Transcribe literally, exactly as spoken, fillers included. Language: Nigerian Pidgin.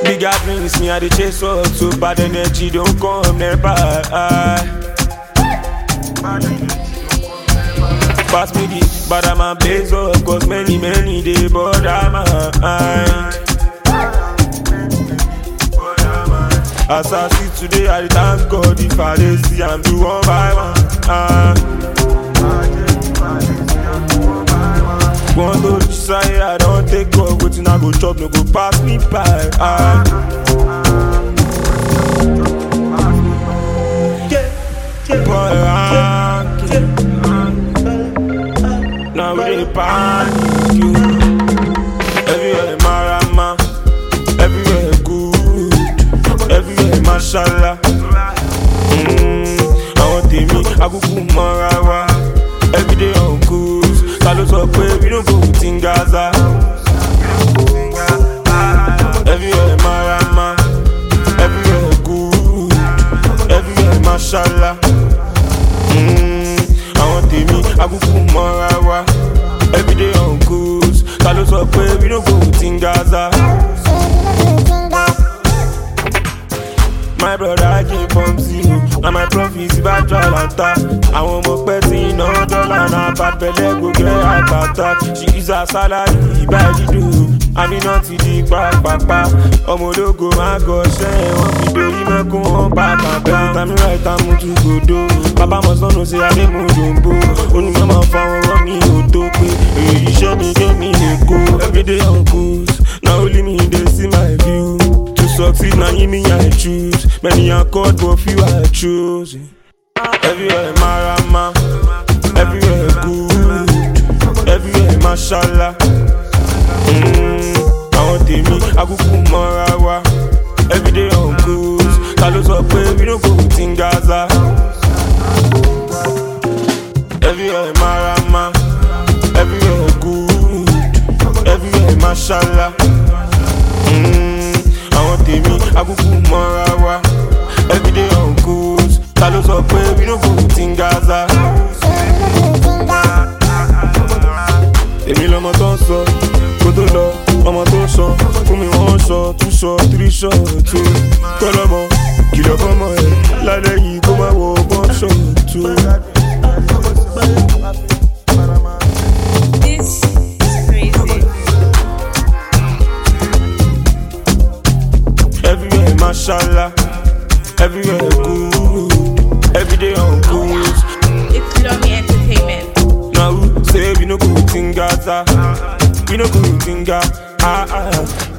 Bigger dreams, me I dey chase up. So bad energy don't come nearby. Pass me the bad man blaze up. Cause many, many they bother my mind. As I see today, I thank God. If I dey see, I'm do one by one. uh. One to decide, I don't take God. Waiting I go chop, no go pass me by. uh. Boy, I now we dey panic you. Everywhere marama, everywhere good, everywhere mashallah. Mm, I want me, I go put marawa. Every day on cruise, Carlos up we don't go in Gaza. Everywhere marama, everywhere good, everywhere mashallah. Mm, I want me, I go put marawa. Every day on cruise, Carlos up we don't go in Gaza. My brother I came from zero, and my profits back Jalanta. I want more petty, no dollar, na bad belly go get a attack. She is a salary, by the do. I mean not to the back, papa. Omodogo, my gosh, eh, one video, you make one back and back. Tell me right, I'm to go do. Papa must not know, say I didn't move on board. Only mama found one me, who took me. You show me, get me, they go. Every day on cruise, now only me, they see my view. Succeed, now you me I choose. Many are caught, but few I choose. Everywhere marama, everywhere good, everywhere mashallah. Mm, I want me, I go put marawa. Every day on cruise, Carlos up we don't go in Gaza. Everywhere marama, everywhere good, everywhere mashallah. Mm, I want me, I go put marawa. Every day on cruise, Carlos up we don't go in Gaza. Èmi lọmọ tó ń sọ, kó tó lọ, ọmọ tó ń sọ. Fún mi one shot, two shot, three shot, two. Kọ́lọ́mọ, kìlọ̀ fọ́mọ ẹ̀, lálẹ́ yìí kó má wọ one shot, two. This is crazy. Everywhere mashallah, everywhere good, every day on cruise. It's Lomi Entertainment. Now who say we no go in Gaza? We no go in Gaza. Ah ah.